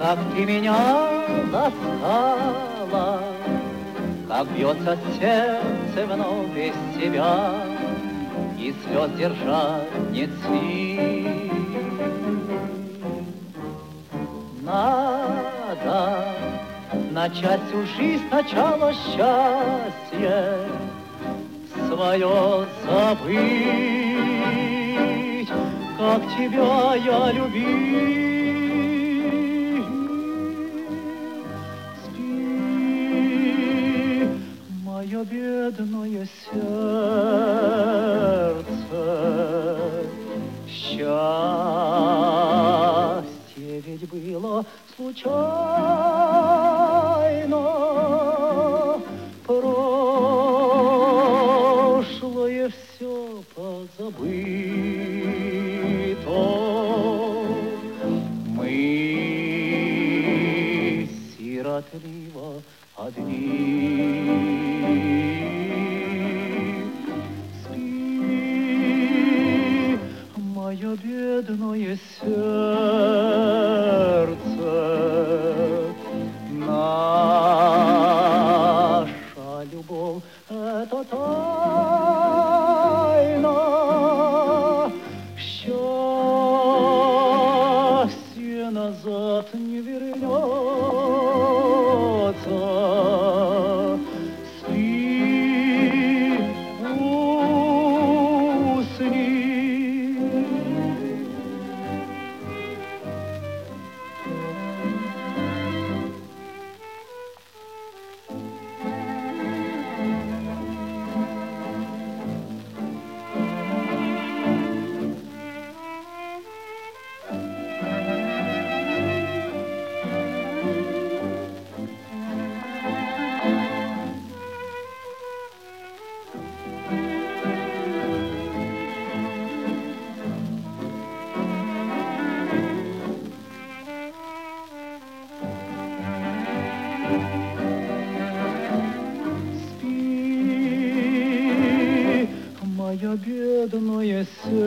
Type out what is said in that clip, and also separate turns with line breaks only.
как ты меня ласкала, как бьется сердце вновь без тебя, и слез держать нет сил. Надо начать всю жизнь сначала счастье свое забыть, как тебя я любил. Спи, мое бедное сердце, счастье ведь было случайно, прошлое все позабыто. Мы сиротливо одни. Спи, мое бедное сердце, наша любовь — это тайна, счастье назад не вернется. Спи, усни. Мое бедное сердце,